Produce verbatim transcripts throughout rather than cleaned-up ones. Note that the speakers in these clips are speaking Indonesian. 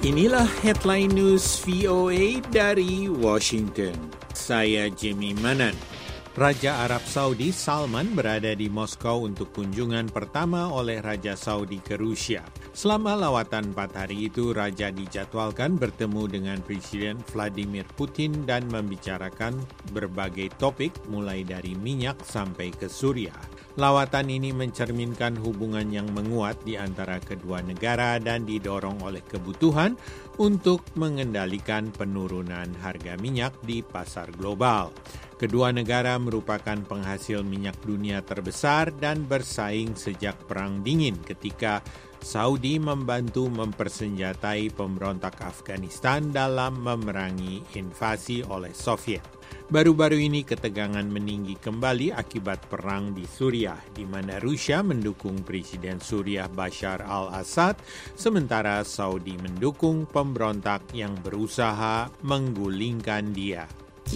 Inilah headline news V O A dari Washington. Saya Jimmy Manan. Raja Arab Saudi Salman berada di Moskow untuk kunjungan pertama oleh Raja Saudi ke Rusia. Selama lawatan empat hari itu, Raja dijadwalkan bertemu dengan Presiden Vladimir Putin dan membicarakan berbagai topik mulai dari minyak sampai ke Suriah. Lawatan ini mencerminkan hubungan yang menguat di antara kedua negara dan didorong oleh kebutuhan untuk mengendalikan penurunan harga minyak di pasar global. Kedua negara merupakan penghasil minyak dunia terbesar dan bersaing sejak Perang Dingin ketika Saudi membantu mempersenjatai pemberontak Afghanistan dalam memerangi invasi oleh Soviet. Baru-baru ini ketegangan meninggi kembali akibat perang di Suriah, di mana Rusia mendukung Presiden Suriah Bashar al-Assad, sementara Saudi mendukung pemberontak yang berusaha menggulingkan dia.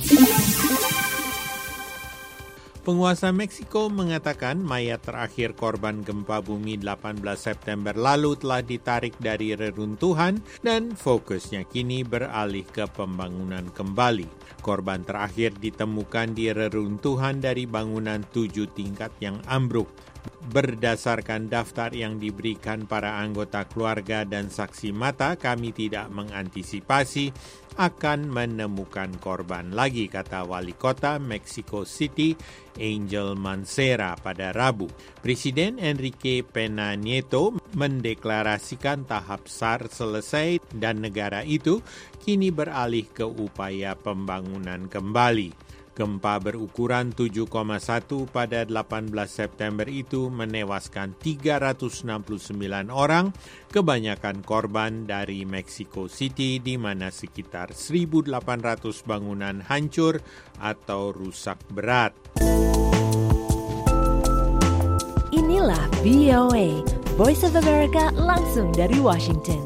Penguasa Meksiko mengatakan mayat terakhir korban gempa bumi delapan belas September lalu telah ditarik dari reruntuhan dan fokusnya kini beralih ke pembangunan kembali. Korban terakhir ditemukan di reruntuhan dari bangunan tujuh tingkat yang ambruk. Berdasarkan daftar yang diberikan para anggota keluarga dan saksi mata, kami tidak mengantisipasi akan menemukan korban lagi, kata Wali Kota Mexico City, Angel Mancera pada Rabu. Presiden Enrique Pena Nieto mendeklarasikan tahap S A R selesai dan negara itu kini beralih ke upaya pembangunan kembali. Gempa berukuran tujuh koma satu pada delapan belas September itu menewaskan tiga ratus enam puluh sembilan orang, kebanyakan korban dari Mexico City di mana sekitar seribu delapan ratus bangunan hancur atau rusak berat. Inilah V O A, Voice of America langsung dari Washington.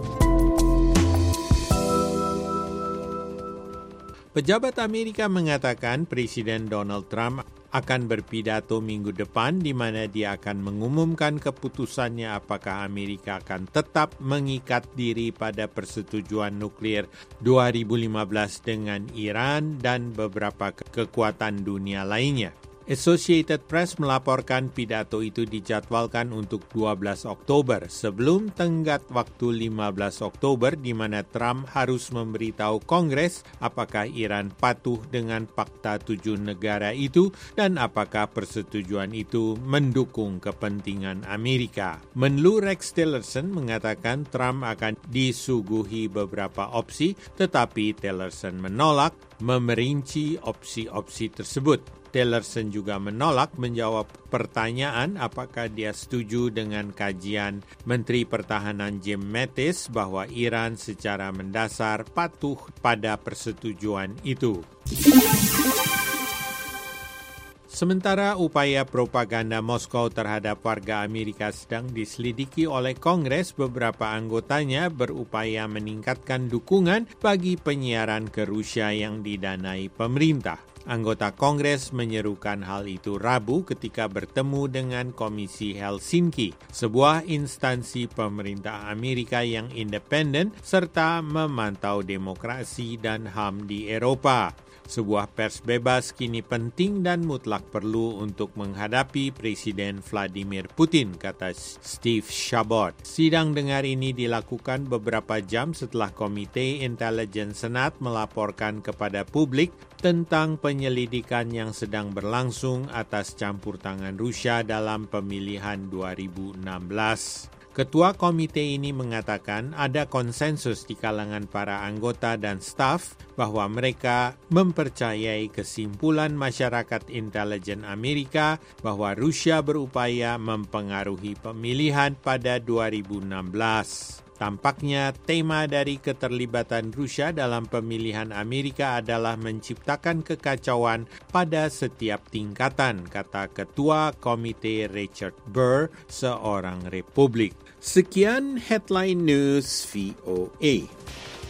Pejabat Amerika mengatakan Presiden Donald Trump akan berpidato minggu depan di mana dia akan mengumumkan keputusannya apakah Amerika akan tetap mengikat diri pada persetujuan nuklir dua ribu lima belas dengan Iran dan beberapa kekuatan dunia lainnya. Associated Press melaporkan pidato itu dijadwalkan untuk dua belas Oktober sebelum tenggat waktu lima belas Oktober di mana Trump harus memberitahu Kongres apakah Iran patuh dengan fakta tujuh negara itu dan apakah persetujuan itu mendukung kepentingan Amerika. Menlu Rex Tillerson mengatakan Trump akan disuguhi beberapa opsi, tetapi Tillerson menolak memerinci opsi-opsi tersebut. Tillerson juga menolak menjawab pertanyaan apakah dia setuju dengan kajian Menteri Pertahanan Jim Mattis bahwa Iran secara mendasar patuh pada persetujuan itu. Sementara upaya propaganda Moskow terhadap warga Amerika sedang diselidiki oleh Kongres, beberapa anggotanya berupaya meningkatkan dukungan bagi penyiaran ke Rusia yang didanai pemerintah. Anggota Kongres menyerukan hal itu Rabu ketika bertemu dengan Komisi Helsinki, sebuah instansi pemerintah Amerika yang independen serta memantau demokrasi dan H A M di Eropa. Sebuah pers bebas kini penting dan mutlak perlu untuk menghadapi Presiden Vladimir Putin, kata Steve Chabot. Sidang dengar ini dilakukan beberapa jam setelah Komite Intelijen Senat melaporkan kepada publik tentang penyelidikan yang sedang berlangsung atas campur tangan Rusia dalam pemilihan dua ribu enam belas. Ketua komite ini mengatakan ada konsensus di kalangan para anggota dan staf bahwa mereka mempercayai kesimpulan masyarakat intelijen Amerika bahwa Rusia berupaya mempengaruhi pemilihan pada dua ribu enam belas. Tampaknya tema dari keterlibatan Rusia dalam pemilihan Amerika adalah menciptakan kekacauan pada setiap tingkatan, kata Ketua Komite Richard Burr, seorang Republik. Sekian Headline News V O A.